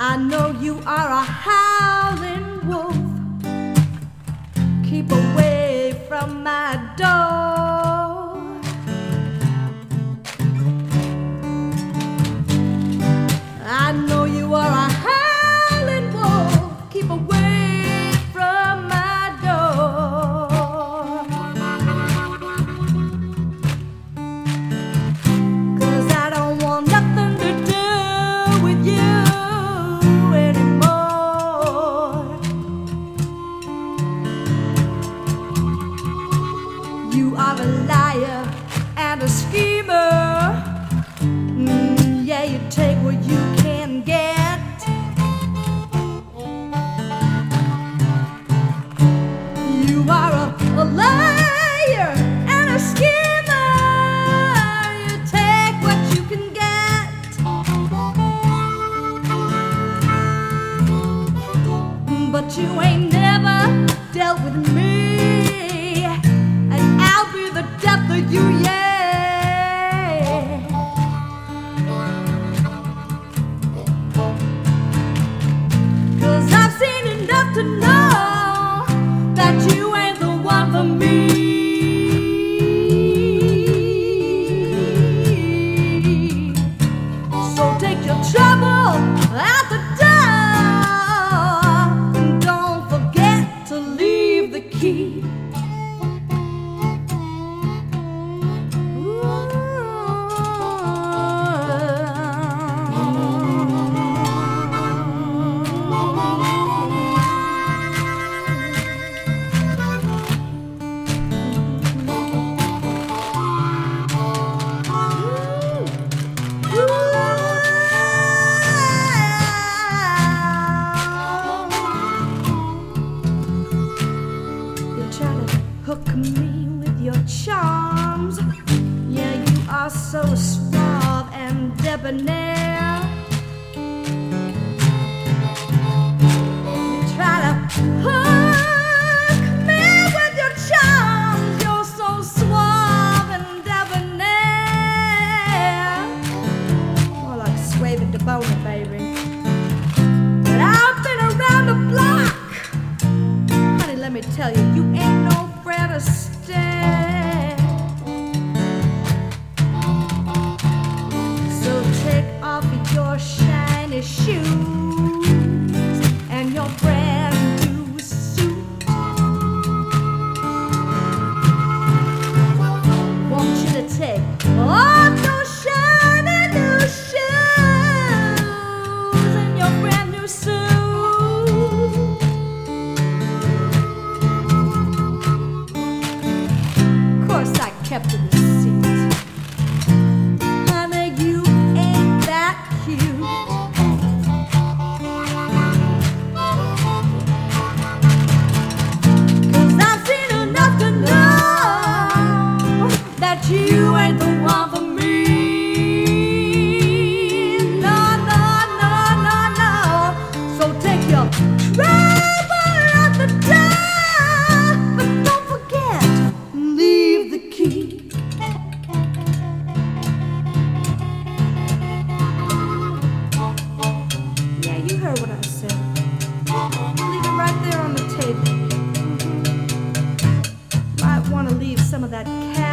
I know you are a howling wolf. Keep away from my door. I know you are a howling wolf. Keep away from my door. 'Cause I don't want nothing to do with you anymore. You are a liar and a schemer. Yeah, you take what you can get. You are a liar and a schemer. You take what you can get. But you ain't never dealt with me, and I'll be the death of you, yeah. 'Cause I've seen enough to know that you ain't the one for me. So take your trouble out the door, and don't forget to leave the key. You try to hook me with your charms. Yeah, you are so suave and debonair. You try to hook me with your charms. You're so suave and debonair. More like Suave to Boner, baby. But I've been around the block. Honey, let me tell you, you ain't no Fred Astaire. So take off your shiny shoes and your brand new suit. Want you to take off those shiny new shoes and your brand new suit. Of course, I kept the receipt. Honey, you ain't that cute. 'Cause I've seen enough to know that you ain't the one for me. No, no, no, no, no. So take your trouble out the door, but don't forget, leave the key. Yeah, you heard what I said. Leave it right there on the table. Might want to leave some of that cat